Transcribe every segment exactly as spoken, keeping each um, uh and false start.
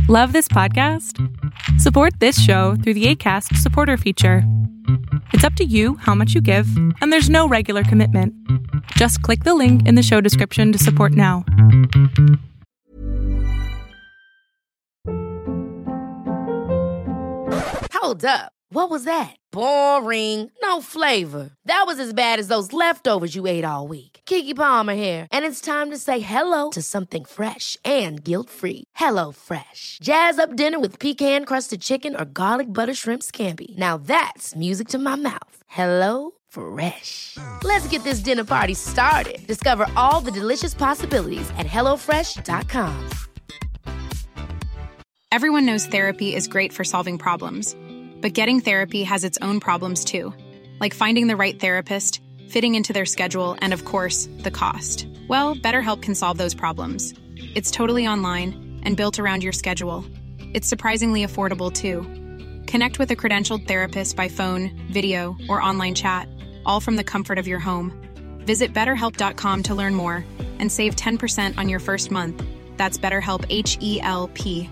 Love this podcast? Support this show through the Acast supporter feature. It's up to you how much you give, and there's no regular commitment. Just click the link in the show description to support now. Hold up. What was that? Boring. No flavor. That was as bad as those leftovers you ate all week. Keke Palmer here, and it's time to say hello to something fresh and guilt-free. Hello Fresh. Jazz up dinner with pecan-crusted chicken or garlic butter shrimp scampi. Now that's music to my mouth. Hello Fresh. Let's get this dinner party started. Discover all the delicious possibilities at hello fresh dot com. Everyone knows therapy is great for solving problems. But getting therapy has its own problems too, like finding the right therapist, fitting into their schedule, and of course, the cost. Well, BetterHelp can solve those problems. It's totally online and built around your schedule. It's surprisingly affordable too. Connect with a credentialed therapist by phone, video, or online chat, all from the comfort of your home. Visit better help dot com to learn more and save ten percent on your first month. That's BetterHelp, H E L P.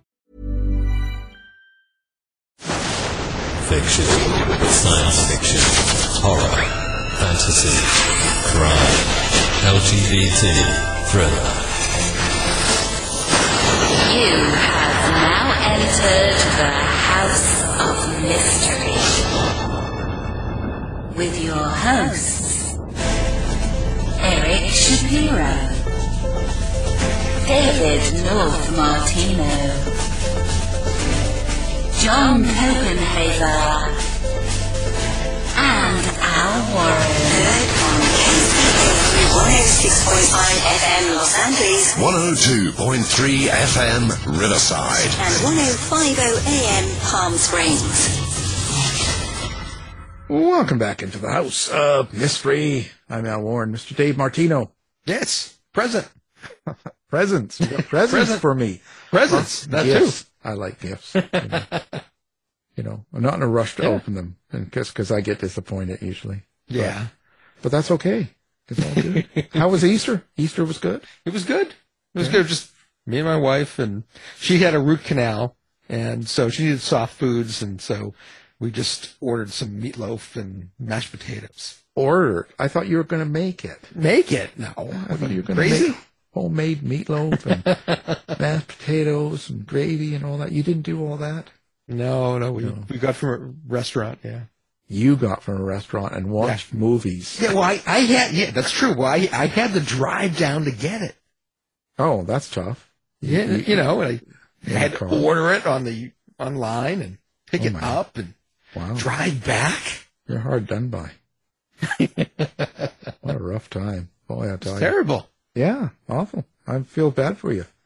Fiction, science fiction, horror, fantasy, crime, L G B T, thriller. You have now entered the House of Mystery with your hosts, Eric Shapiro, David North Martino, John Copenhaver, and Al Warren. Heard on K C B one oh six point five F M Los Angeles, one oh two point three F M Riverside, and one oh five point oh A M Palm Springs. Welcome back into the House of Mystery. I'm Al Warren. Mister Dave Martino. Yes, present. Presents. You got presents Present. for me. Presents. That Gifts. too. I like gifts. You know. You know, I'm not in a rush to Yeah. open them, and because I get disappointed usually. Yeah. But, but that's okay. It's all good. How was Easter? Easter was good? It was good. It was Yeah. good. Just me and my wife, and she had a root canal, and so she needed soft foods, and so we just ordered some meatloaf and mashed potatoes. Ordered. I thought you were going to make it. Make it? No. I thought you were going to Crazy? make homemade meatloaf and mashed potatoes and gravy and all that. You didn't do all that? No, no. We, No. we got from a restaurant, yeah. You got from a restaurant and watched Yeah. movies. Yeah, well, I, I had, yeah, that's true. Well, I, I had to drive down to get it. Oh, that's tough. Yeah, you know, I had to car. order it on the, online and pick Oh, it my. up and Wow. drive back. You're hard done by. What a rough time. Boy, I tell It's you. terrible. Yeah, awful. I feel bad for you.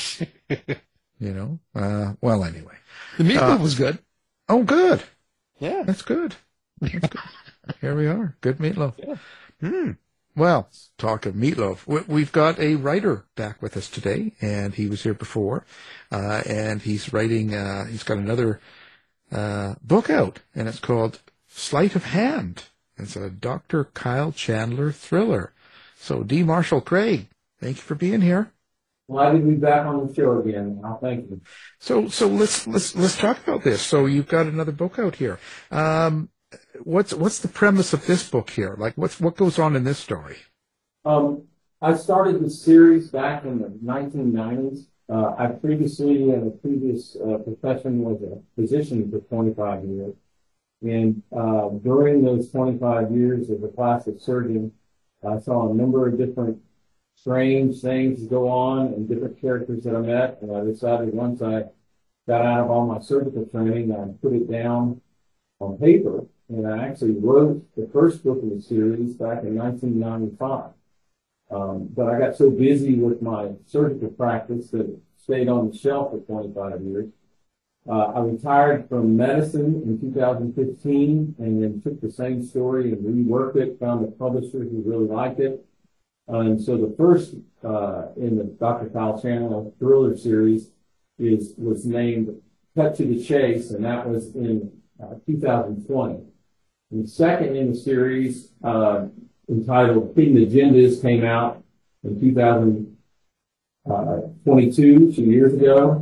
You know? Uh, well, anyway. The meatloaf Uh, was good. Oh, good. Yeah. That's good. That's good. Here we are. Good meatloaf. Yeah. Hmm. Well, talk of meatloaf. We- We've got a writer back with us today, and he was here before. Uh, and he's writing, uh, he's got another uh, book out, and it's called Sleight of Hand. It's a Doctor Kyle Chandler thriller. So, D. Marshall Craig, thank you for being here. Glad to be back on the show again. Al, thank you. So, so let's let's let's talk about this. So, you've got another book out here. Um, what's what's the premise of this book here? Like, what's what goes on in this story? Um, I started this series back in the nineteen nineties. Uh, I previously, in a previous uh, profession, was a physician for twenty-five years. And uh, during those twenty-five years as a plastic surgeon, I saw a number of different strange things go on and different characters that I met. And I decided once I got out of all my surgical training, I'd put it down on paper. And I actually wrote the first book in the series back in nineteen ninety-five. Um, but I got so busy with my surgical practice that it stayed on the shelf for twenty-five years. Uh, I retired from medicine in two thousand fifteen and then took the same story and reworked it, found a publisher who really liked it. Uh, and so the first uh, in the Doctor Kyle Chandler thriller series is was named Cut to the Chase, and that was in uh, two thousand twenty. And the second in the series, uh, entitled Hidden Agendas, came out in two thousand twenty-two, two years ago.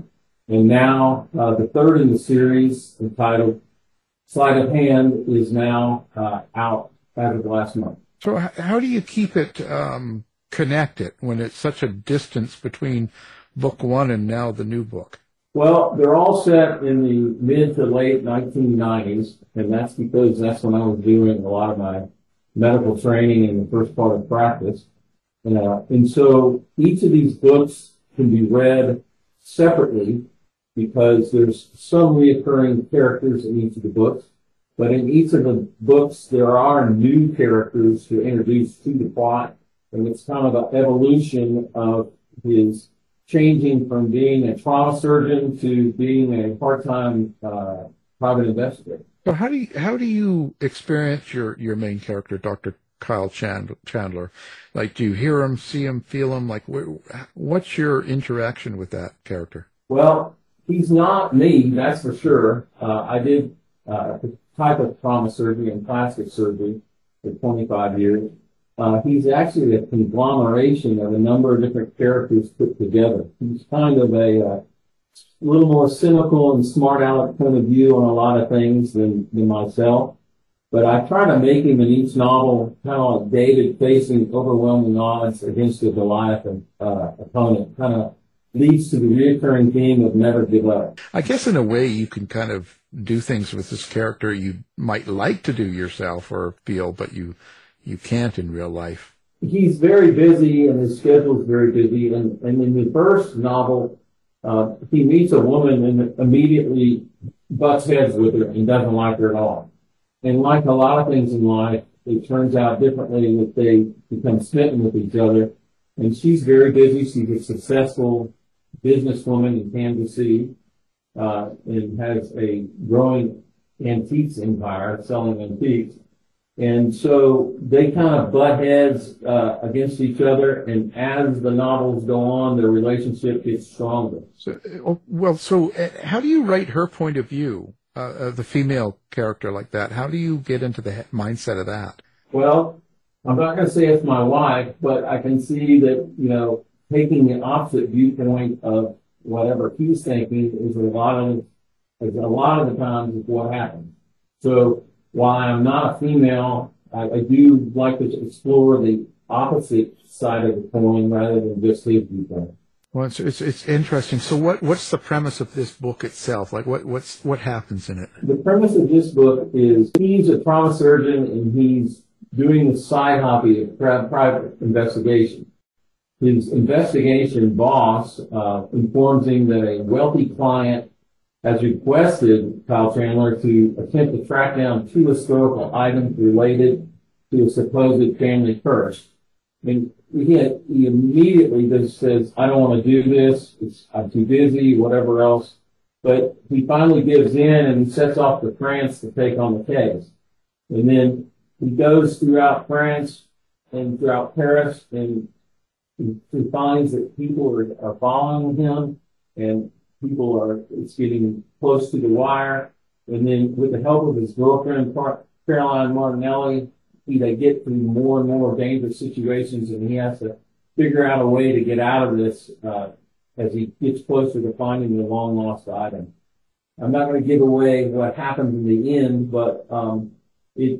And now uh, the third in the series, entitled Sleight of Hand, is now uh, out as of last month. So h- how do you keep it um, connected when it's such a distance between book one and now the new book? Well, they're all set in the mid to late nineteen nineties, and that's because that's when I was doing a lot of my medical training in the first part of practice. Uh, and so each of these books can be read separately because there's some reoccurring characters in each of the books. But in each of the books, there are new characters who are introduced to the plot, and it's kind of an evolution of his changing from being a trauma surgeon to being a part-time uh, private investigator. So how do you, how do you experience your, your main character, Doctor Kyle Chandler? Like, do you hear him, see him, feel him? Like, wh- what's your interaction with that character? Well, he's not me, that's for sure. Uh, I did uh, the type of trauma surgery and plastic surgery for twenty-five years. Uh, he's actually a conglomeration of a number of different characters put together. He's kind of a uh, little more cynical and smart aleck point of view on a lot of things than, than myself. But I try to make him in each novel kind of like David facing overwhelming odds against a Goliath uh, opponent. Kind of leads to the recurring theme of never give up. I guess in a way you can kind of do things with this character you might like to do yourself or feel, but you you can't in real life. He's very busy and his schedule is very busy. And, and in the first novel, uh, he meets a woman and immediately butts heads with her and doesn't like her at all. And like a lot of things in life, it turns out differently that they become smitten with each other. And she's very busy. She's a successful businesswoman in Kansas City, uh, and has a growing antiques empire selling antiques. And so they kind of butt heads uh, against each other, and as the novels go on, their relationship gets stronger. So, uh, well, so uh, how do you write her point of view, uh, of the female character like that? How do you get into the he- mindset of that? Well, I'm not going to say it's my wife, but I can see that, you know, taking the opposite viewpoint of whatever he's thinking is a lot of, is a lot of the times is what happens. So while I'm not a female, I, I do like to explore the opposite side of the coin rather than just his viewpoint. Well, it's, it's it's interesting. So what what's the premise of this book itself? Like what what's what happens in it? The premise of this book is he's a trauma surgeon and he's doing the side hobby of private investigation. His investigation boss uh, informs him that a wealthy client has requested Kyle Chandler to attempt to track down two historical items related to a supposed family curse. And he, had, he immediately just says, I don't want to do this, it's, I'm too busy, whatever else. But he finally gives in and sets off to France to take on the case. And then he goes throughout France and throughout Paris, and he, he finds that people are, are following him, and people are, it's getting close to the wire. And then with the help of his girlfriend, Caroline Martinelli, he, they get through more and more dangerous situations, and he has to figure out a way to get out of this uh, as he gets closer to finding the long-lost item. I'm not going to give away what happens in the end, but um, it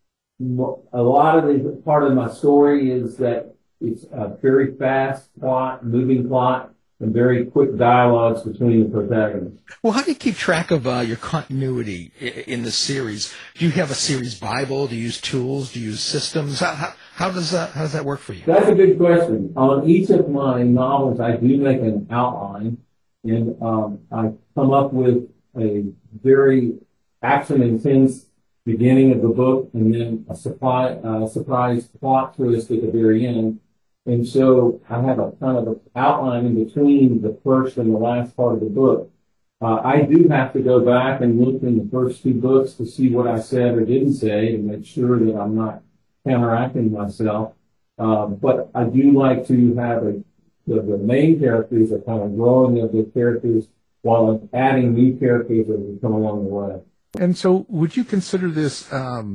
a lot of the part of my story is that it's a very fast plot, moving plot, and very quick dialogues between the protagonists. Well, how do you keep track of uh, your continuity in, in the series? Do you have a series Bible? Do you use tools? Do you use systems? How, how, how does that how does that work for you? That's a good question. On each of my novels, I do make an outline, and um, I come up with a very action-intense beginning of the book, and then a supply, uh, surprise plot twist at the very end. And so I have a kind of an outline in between the first and the last part of the book. Uh, I do have to go back and look in the first two books to see what I said or didn't say and make sure that I'm not counteracting myself. Uh, but I do like to have a, the, the main characters are kind of growing of the characters while I'm adding new characters as we come along the way. And so would you consider this um,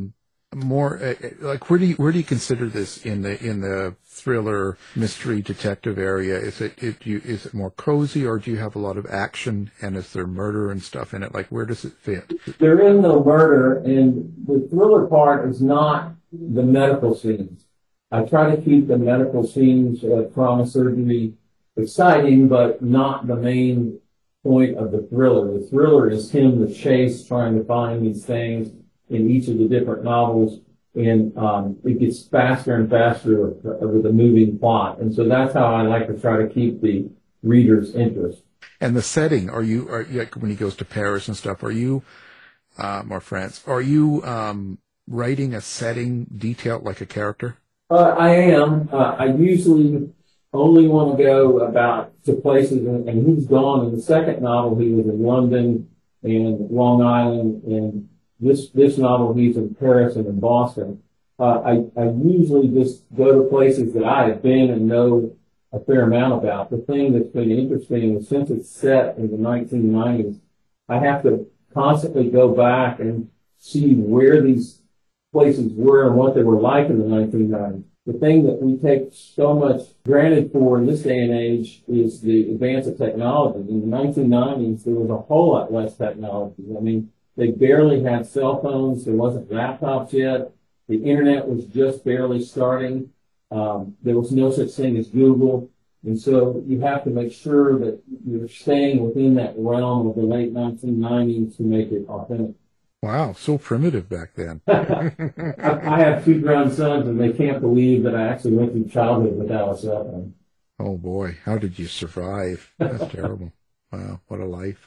more uh, like where do you where do you consider this in the in the thriller mystery detective area? Is it, it you, is it more cozy, or do you have a lot of action, and is there murder and stuff in it? Like, where does it fit? There is no murder, and the thriller part is not the medical scenes. I try to keep the medical scenes, uh, trauma surgery, exciting, but not the main point of the thriller. The thriller is him, the chase, trying to find these things in each of the different novels, and um, it gets faster and faster with the moving plot. And so that's how I like to try to keep the reader's interest. And the setting, are you, are like when he goes to Paris and stuff, are you, um, or France, are you um, writing a setting detailed like a character? Uh, I am. Uh, I usually only want to go about to places, and, and he's gone. In the second novel, he was in London and Long Island, and This this novel, he's in Paris and in Boston. Uh, I, I usually just go to places that I have been and know a fair amount about. The thing that's been interesting is since it's set in the nineteen nineties, I have to constantly go back and see where these places were and what they were like in the nineteen nineties. The thing that we take so much granted for in this day and age is the advance of technology. In the nineteen nineties, there was a whole lot less technology. I mean, they barely had cell phones. There wasn't laptops yet. The internet was just barely starting. Um, there was no such thing as Google. And so you have to make sure that you're staying within that realm of the late nineteen nineties to make it authentic. Wow, so primitive back then. I, I have two grown sons, and they can't believe that I actually went through childhood without a cell phone. Oh, boy. How did you survive? That's terrible. Wow, what a life.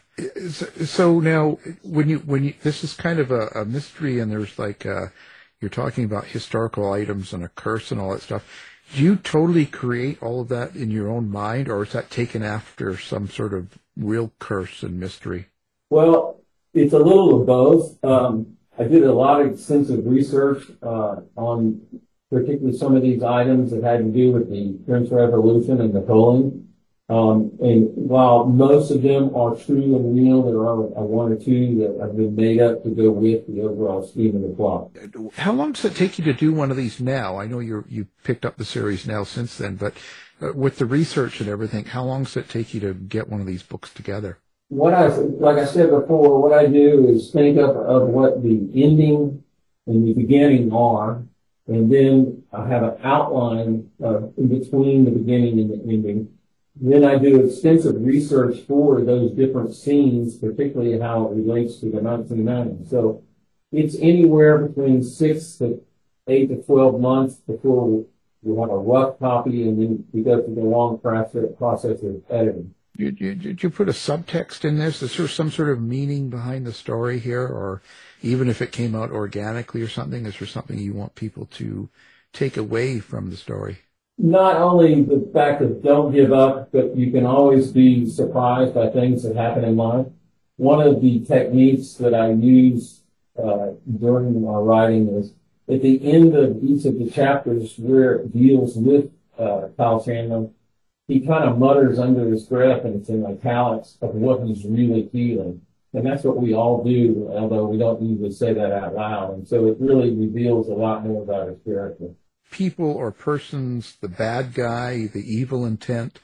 So now, when you, when you, this is kind of a, a mystery, and there's like, uh, you're talking about historical items and a curse and all that stuff. Do you totally create all of that in your own mind, or is that taken after some sort of real curse and mystery? Well, it's a little of both. Um, I did a lot of extensive research, uh, on particularly some of these items that had to do with the French Revolution and Napoleon. Um, and while most of them are true and real, there are uh, one or two that have been made up to go with the overall scheme of the plot. How long does it take you to do one of these now? I know you you picked up the series now since then, but uh, with the research and everything, how long does it take you to get one of these books together? What I, like I said before, what I do is think of, of what the ending and the beginning are, and then I have an outline uh, in between the beginning and the ending. Then I do extensive research for those different scenes, particularly how it relates to the nineteen nineties. So it's anywhere between six to eight to twelve months before we have a rough copy, and then we go through the long process, process of editing. Did you, did you put a subtext in this? Is there some sort of meaning behind the story here, or even if it came out organically or something, is there something you want people to take away from the story? Not only the fact that don't give up, but you can always be surprised by things that happen in life. One of the techniques that I use uh, during my writing is at the end of each of the chapters where it deals with uh, Kyle Chandler, he kind of mutters under his breath, and it's in italics, of what he's really feeling. And that's what we all do, although we don't usually say that out loud. And so it really reveals a lot more about his character. People or persons, the bad guy, the evil intent.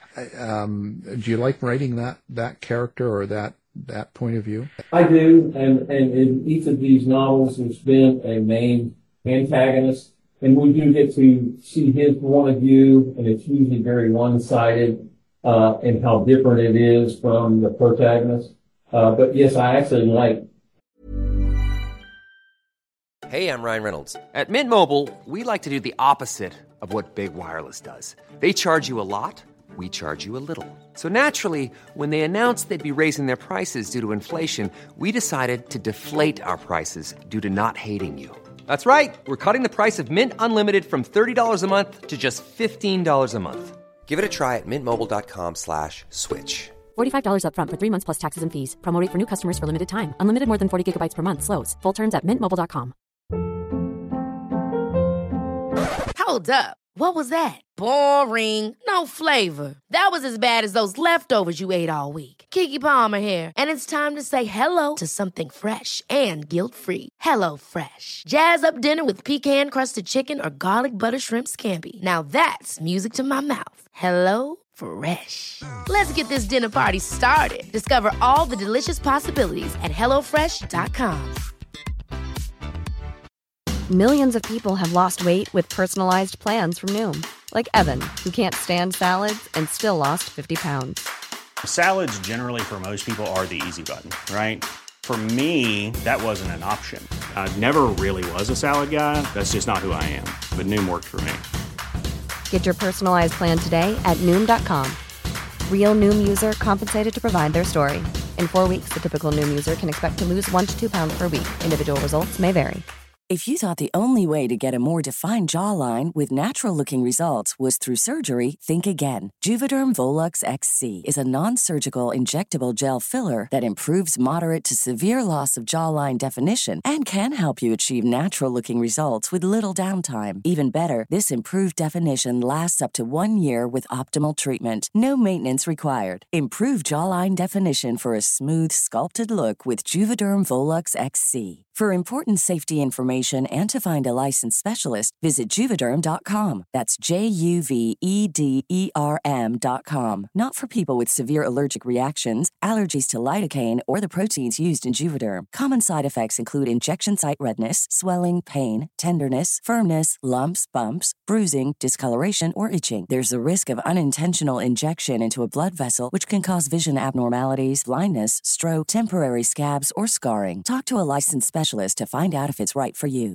Um, do you like writing that, that character or that, that point of view? I do, and, and in each of these novels there's been a main antagonist, and we do get to see his point of view, and it's usually very one-sided, uh, and how different it is from the protagonist. Uh, but yes, I actually like. Hey, I'm Ryan Reynolds. At Mint Mobile, we like to do the opposite of what Big Wireless does. They charge you a lot, we charge you a little. So naturally, when they announced they'd be raising their prices due to inflation, we decided to deflate our prices due to not hating you. That's right. We're cutting the price of Mint Unlimited from thirty dollars a month to just fifteen dollars a month. Give it a try at mintmobile.com slash switch. forty-five dollars up front for three months plus taxes and fees. Promo rate for new customers for limited time. Unlimited more than forty gigabytes per month. Slows full terms at mint mobile dot com. Hold up. What was that? Boring. No flavor. That was as bad as those leftovers you ate all week. Keke Palmer here, and it's time to say hello to something fresh and guilt-free. Hello Fresh. Jazz up dinner with pecan-crusted chicken or garlic butter shrimp scampi. Now that's music to my mouth. Hello Fresh. Let's get this dinner party started. Discover all the delicious possibilities at hello fresh dot com. Millions of people have lost weight with personalized plans from Noom. Like Evan, who can't stand salads and still lost fifty pounds. Salads generally for most people are the easy button, right? For me, that wasn't an option. I never really was a salad guy. That's just not who I am. But Noom worked for me. Get your personalized plan today at Noom dot com. Real Noom user compensated to provide their story. In four weeks, the typical Noom user can expect to lose one to two pounds per week. Individual results may vary. If you thought the only way to get a more defined jawline with natural-looking results was through surgery, think again. Juvederm Volux X C is a non-surgical injectable gel filler that improves moderate to severe loss of jawline definition and can help you achieve natural-looking results with little downtime. Even better, this improved definition lasts up to one year with optimal treatment. No maintenance required. Improve jawline definition for a smooth, sculpted look with Juvederm Volux X C. For important safety information and to find a licensed specialist, visit Juvederm dot com. That's J U V E D E R M dot com. Not for people with severe allergic reactions, allergies to lidocaine, or the proteins used in Juvederm. Common side effects include injection site redness, swelling, pain, tenderness, firmness, lumps, bumps, bruising, discoloration, or itching. There's a risk of unintentional injection into a blood vessel, which can cause vision abnormalities, blindness, stroke, temporary scabs, or scarring. Talk to a licensed specialist to find out if it's right for you.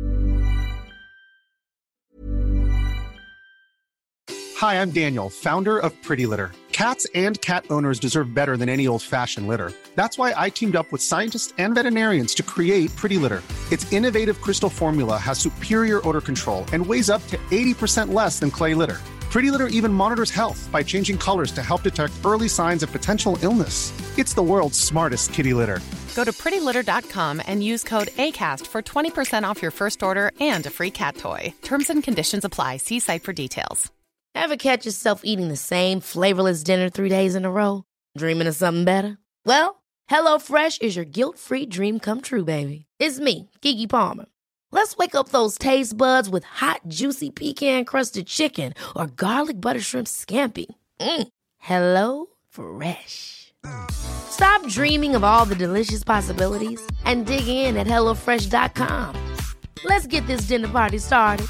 Hi, I'm Daniel, founder of Pretty Litter. Cats and cat owners deserve better than any old-fashioned litter. That's why I teamed up with scientists and veterinarians to create Pretty Litter. Its innovative crystal formula has superior odor control and weighs up to eighty percent less than clay litter. Pretty Litter even monitors health by changing colors to help detect early signs of potential illness. It's the world's smartest kitty litter. Go to pretty litter dot com and use code ACAST for twenty percent off your first order and a free cat toy. Terms and conditions apply. See site for details. Ever catch yourself eating the same flavorless dinner three days in a row? Dreaming of something better? Well, HelloFresh is your guilt-free dream come true, baby. It's me, Keke Palmer. Let's wake up those taste buds with hot, juicy pecan-crusted chicken or garlic butter shrimp scampi. Mm. Hello Fresh. Stop dreaming of all the delicious possibilities and dig in at hello fresh dot com. Let's get this dinner party started.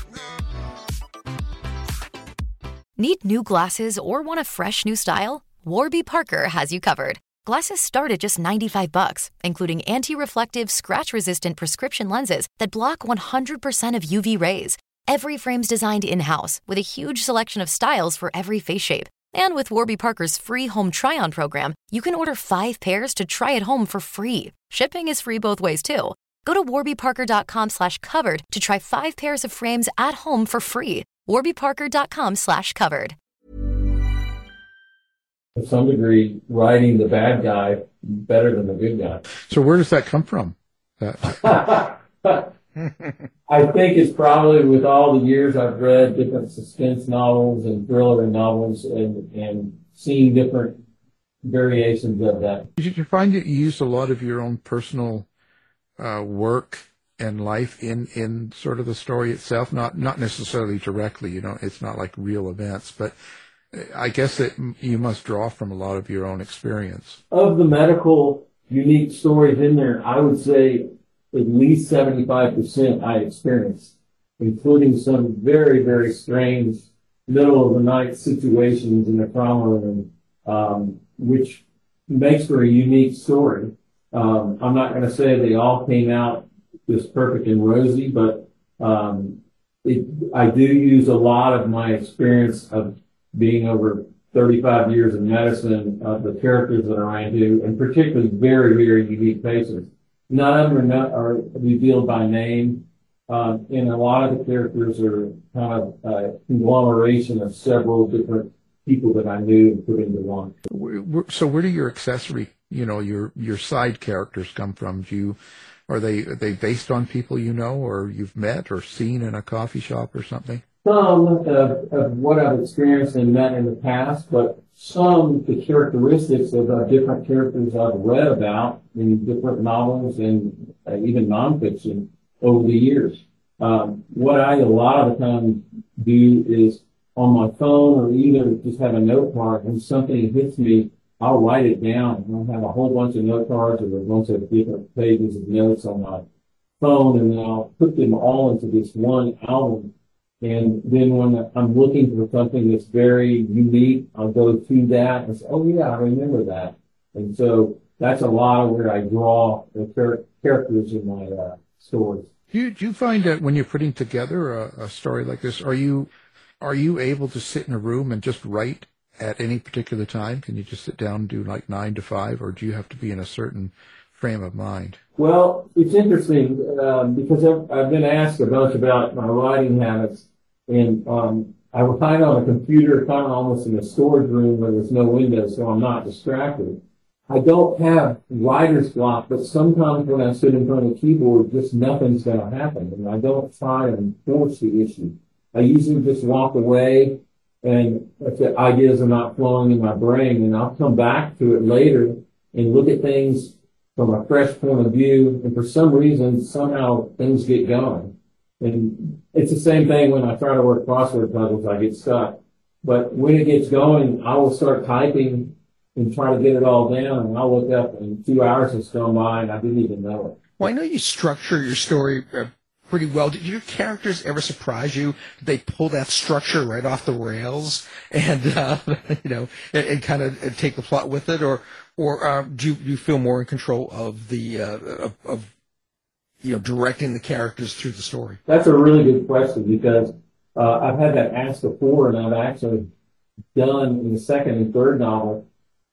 Need new glasses or want a fresh new style? Warby Parker has you covered. Glasses start at just ninety-five bucks, including anti-reflective, scratch-resistant prescription lenses that block one hundred percent of U V rays. Every frame's designed in-house with a huge selection of styles for every face shape. And with Warby Parker's free home try-on program, you can order five pairs to try at home for free. Shipping is free both ways, too. Go to warby parker dot com slash covered to try five pairs of frames at home for free. warby parker dot com slash covered. To some degree, writing the bad guy better than the good guy. So where does that come from? That... I think it's probably with all the years I've read different suspense novels and thriller novels and, and seeing different variations of that. Did you find that you used a lot of your own personal uh, work and life in, in sort of the story itself? Not not necessarily directly, you know, it's not like real events, but I guess that you must draw from a lot of your own experience. Of the medical unique stories in there, I would say at least seventy-five percent I experienced, including some very, very strange middle of the night situations in the trauma room, um, which makes for a unique story. Um, I'm not going to say they all came out just perfect and rosy, but um, it, I do use a lot of my experience of being over thirty-five years in medicine, uh, the characters that I do, and particularly very, very unique patients. None of them are, not, are revealed by name, uh, and a lot of the characters are kind of a conglomeration of several different people that I knew and put into one. So where do your accessory, you know, your your side characters come from? Do you, are they are they based on people you know or you've met or seen in a coffee shop or something? some of, of what I've experienced and met in the past, but some of the characteristics of uh, different characters I've read about in different novels and uh, even nonfiction over the years. Um, what I a lot of the time do is on my phone or either just have a note card, and something hits me, I'll write it down. I'll have a whole bunch of note cards or a bunch of different pages of notes on my phone, and then I'll put them all into this one album. And then when I'm looking for something that's very unique, I'll go to that and say, oh yeah, I remember that. And so that's a lot of where I draw the char- characters in my uh, stories. Do you, do you find that when you're putting together a, a story like this, are you are you able to sit in a room and just write at any particular time? Can you just sit down and do like nine to five, or do you have to be in a certain frame of mind? Well, it's interesting um, because I've, I've been asked a bunch about my writing habits, and um, I write on a computer kind of almost in a storage room where there's no window, so I'm not distracted. I don't have writer's block, but sometimes when I sit in front of the keyboard, just nothing's going to happen, and I don't try and force the issue. I usually just walk away, and if the ideas are not flowing in my brain, and I'll come back to it later and look at things from a fresh point of view, and for some reason, somehow things get going. And it's the same thing when I try to work crossword puzzles, I get stuck. But when it gets going, I will start typing and try to get it all down, and I'll look up and two hours has gone by and I didn't even know it. Well, I know you structure your story uh, pretty well. Did your characters ever surprise you? Did they pull that structure right off the rails and, uh, you know, and, and kind of take the plot with it? Or, or uh, do you, do you feel more in control of the, uh, of, of, you know, directing the characters through the story? That's a really good question because uh, I've had that asked before, and I've actually done in the second and third novel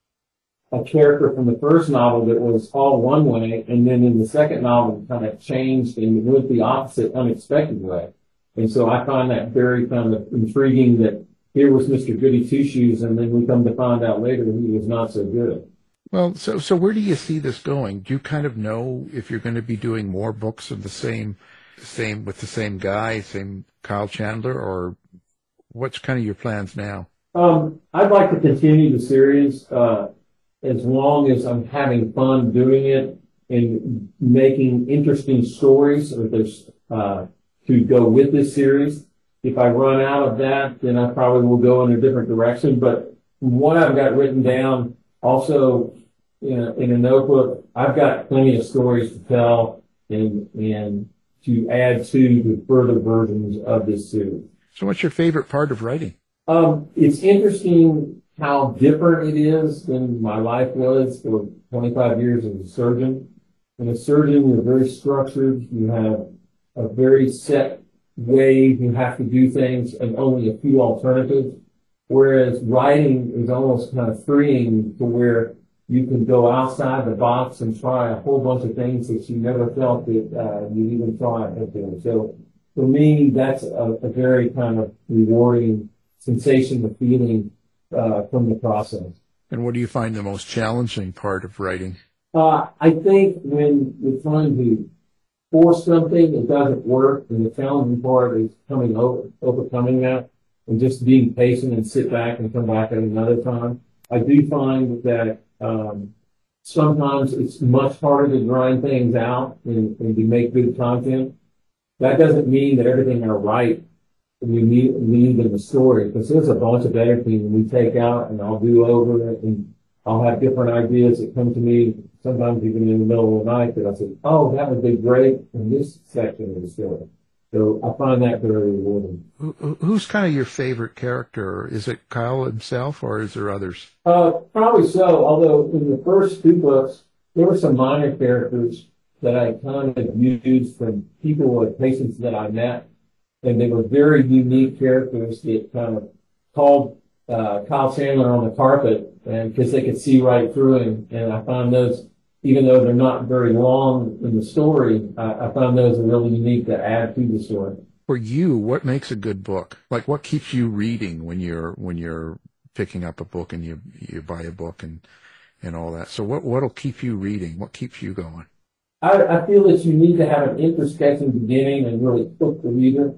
a character from the first novel that was all one way, and then in the second novel kind of changed and went the opposite, unexpected way. And so I find that very kind of intriguing that here was Mister Goody Two-Shoes, and then we come to find out later he was not so good. Well, so so where do you see this going? Do you kind of know if you're going to be doing more books of the same, same with the same guy, same Kyle Chandler, or what's kind of your plans now? Um, I'd like to continue the series uh, as long as I'm having fun doing it and making interesting stories or there's, uh, to go with this series. If I run out of that, then I probably will go in a different direction. But from what I've got written down, also, you know, in a notebook, I've got plenty of stories to tell and, and to add to the further versions of this series. So what's your favorite part of writing? Um, it's interesting how different it is than my life was for twenty-five years as a surgeon. In a surgeon, you're very structured. You have a very set way you have to do things and only a few alternatives. Whereas writing is almost kind of freeing to where you can go outside the box and try a whole bunch of things that you never felt that uh, you'd even try before. So for me, that's a, a very kind of rewarding sensation of feeling uh, from the process. And what do you find the most challenging part of writing? Uh, I think when you're trying to force something, it doesn't work, and the challenging part is coming over, overcoming that. And just being patient and sit back and come back at another time. I do find that um, sometimes it's much harder to grind things out and, and to make good content. That doesn't mean that everything I write we need, need in the story, because there's a bunch of editing we take out and I'll do over it, and I'll have different ideas that come to me, sometimes even in the middle of the night, that I say, oh, that would be great in this section of the story. So I find that very rewarding. Who, who's kind of your favorite character? Is it Kyle himself, or is there others? Uh, probably so, although in the first two books, there were some minor characters that I kind of used from people or patients that I met, and they were very unique characters that kind of called uh, Kyle Chandler on the carpet, and because they could see right through him, and I found those, even though they're not very long in the story, I, I found those are really unique to add to the story. For you, what makes a good book? Like, what keeps you reading when you're when you're picking up a book and you you buy a book and and all that? So, what what'll keep you reading? What keeps you going? I, I feel that you need to have an introspective beginning and really hook the reader.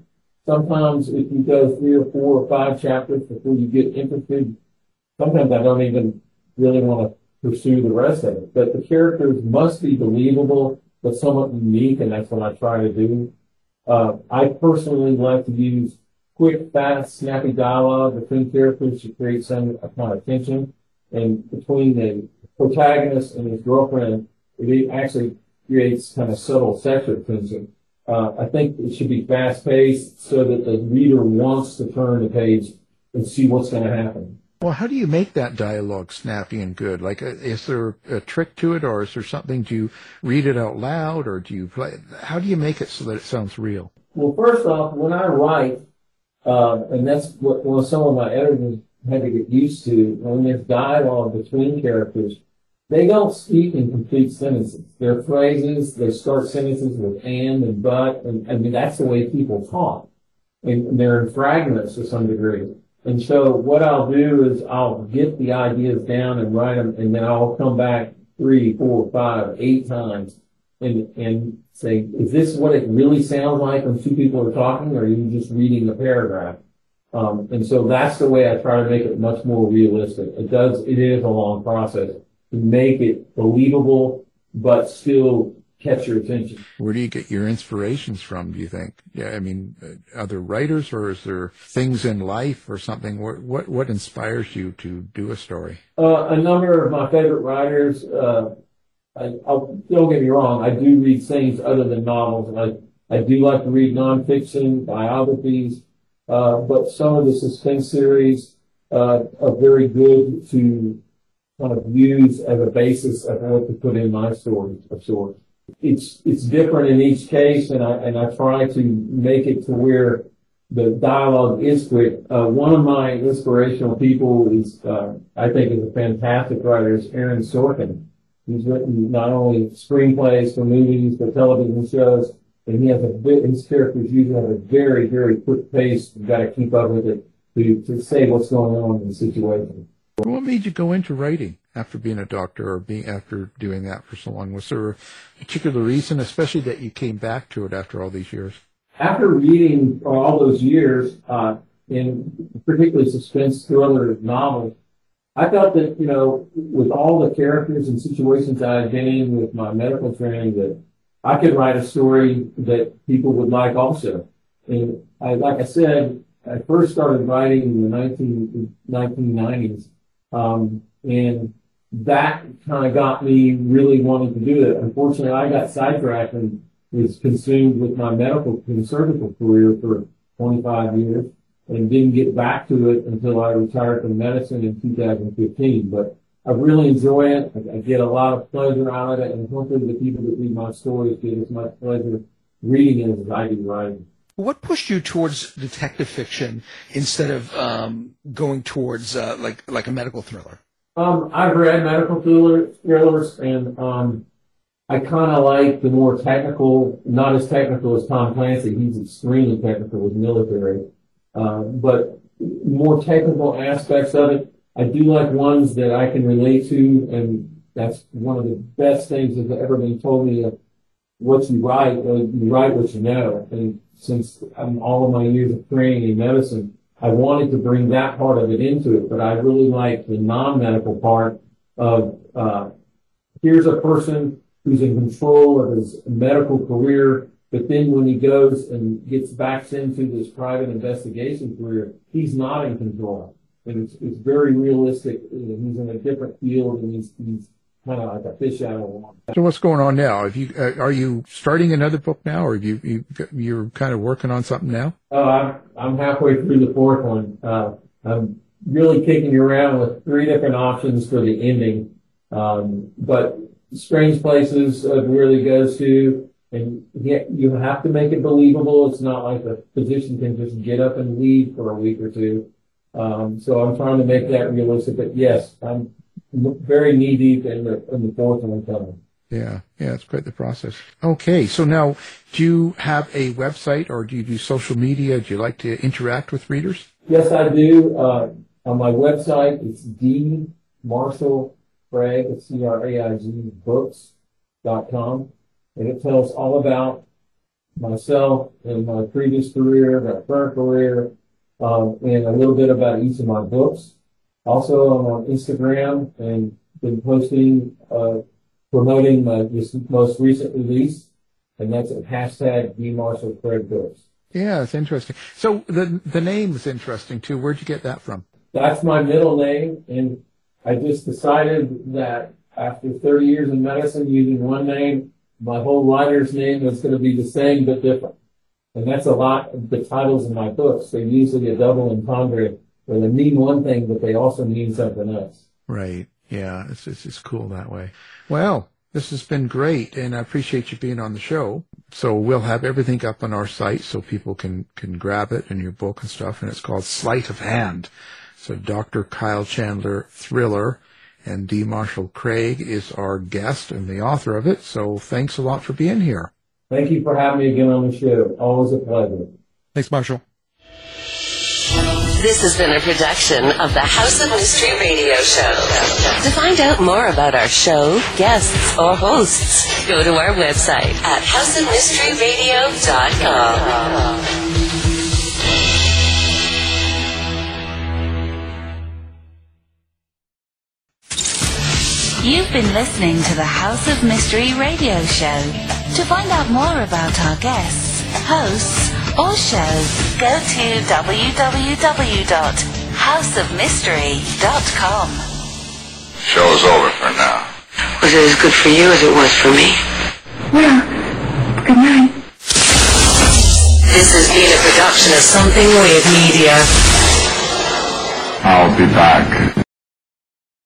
sometimes if you go three or four or five chapters before you get interested, sometimes I don't even really want to pursue the rest of it. But the characters must be believable, but somewhat unique, and that's what I try to do. Uh, I personally like to use quick, fast, snappy dialogue between characters to create some kind of tension. And between the protagonist and his girlfriend, it actually creates kind of subtle sexual tension. Uh, I think it should be fast-paced so that the reader wants to turn the page and see what's going to happen. Well, how do you make that dialogue snappy and good? Like, uh, is there a trick to it, or is there something? Do you read it out loud, or do you play? How do you make it so that it sounds real? Well, first off, when I write, uh, and that's what well, some of my editors had to get used to, when there's dialogue between characters, they don't speak in complete sentences. They're phrases. They start sentences with and and but, and I mean that's the way people talk, and they're in fragments to some degree. And so what I'll do is I'll get the ideas down and write them, and then I'll come back three, four, five, eight times and and say, is this what it really sounds like when two people are talking, or are you just reading a paragraph? Um, and so that's the way I try to make it much more realistic. It does, it is a long process to make it believable, but still catch your attention. Where do you get your inspirations from, do you think? Yeah, I mean, uh, other writers, or is there things in life or something? What what, what inspires you to do a story? Uh, a number of my favorite writers, uh, I, I'll, don't get me wrong, I do read things other than novels. I, I do like to read nonfiction, biographies, uh, but some of the suspense series uh, are very good to kind of use as a basis of what to put in my stories of sorts. It's it's different in each case, and I and I try to make it to where the dialogue is quick. Uh, one of my inspirational people is, uh, I think, is a fantastic writer, is Aaron Sorkin. He's written not only screenplays for movies but television shows, and he has a bit. His characters usually have a very very quick pace. You've got to keep up with it to to say what's going on in the situation. What made you go into writing after being a doctor, or being after doing that for so long? Was there a particular reason, especially that you came back to it after all these years? After reading for all those years, uh, in particularly suspense thriller novels, I felt that, you know, with all the characters and situations I had been in with my medical training, that I could write a story that people would like also. And I, like I said, I first started writing in the nineteen nineties. Um, and that kind of got me really wanting to do it. Unfortunately, I got sidetracked and was consumed with my medical and surgical career for twenty-five years and didn't get back to it until I retired from medicine in two thousand fifteen. But I really enjoy it. I, I get a lot of pleasure out of it, and hopefully the people that read my stories get as much pleasure reading it as I do writing. What pushed you towards detective fiction instead of um, going towards uh, like like a medical thriller? Um, I've read medical thriller, thrillers, and um, I kind of like the more technical, not as technical as Tom Clancy. He's extremely technical with military, uh, but more technical aspects of it. I do like ones that I can relate to, and that's one of the best things that's ever been told me. Of what you write, uh, you write what you know. And since um, all of my years of training in medicine, I wanted to bring that part of it into it, but I really like the non-medical part of, uh, here's a person who's in control of his medical career, but then when he goes and gets back into this private investigation career, he's not in control. And it's, it's very realistic. He's in a different field, and he's, he's kind of like a fish out of water. So what's going on now? Have you uh, are you starting another book now, or have you, you you're kind of working on something now? Oh, I'm I'm halfway through the fourth one. Uh, I'm really kicking around with three different options for the ending, um, but strange places of where he goes to, and yet you have to make it believable. It's not like a physician can just get up and leave for a week or two. Um, so I'm trying to make that realistic. But yes, I'm very knee deep in the, in the fourth one coming. Yeah, yeah, it's quite the process. Okay, so now, do you have a website, or do you do social media? Do you like to interact with readers? Yes, I do. Uh, on my website, it's D Marshall Craig, it's C R A I G, books dot com, and it tells all about myself in my previous career, my current career, um, and a little bit about each of my books. Also, I'm on Instagram and been posting, uh, promoting my this most recent release, and that's at hashtag D Marshall Craig Books. Yeah, it's interesting. So the the name is interesting too. Where'd you get that from? That's my middle name, and I just decided that after thirty years in medicine using one name, my whole writer's name is going to be the same but different. And that's a lot of the titles in my books. They're usually a double entendre where they mean one thing, but they also mean something else. Right. Yeah, it's, it's, it's cool that way. Well, this has been great, and I appreciate you being on the show. So we'll have everything up on our site so people can, can grab it in your book and stuff, and it's called Sleight of Hand. So Doctor Kyle Chandler thriller, and D. Marshall Craig is our guest and the author of it. So thanks a lot for being here. Thank you for having me again on the show. Always a pleasure. Thanks, Marshall. This has been a production of the House of Mystery Radio Show. To find out more about our show, guests, or hosts, go to our website at house of mystery radio dot com. You've been listening to the House of Mystery Radio Show. To find out more about our guests, hosts, or shows, go to w w w dot house of mystery dot com. Show's over for now. Was it as good for you as it was for me? Well, good night. This has been a production of Something Weird Media. I'll be back.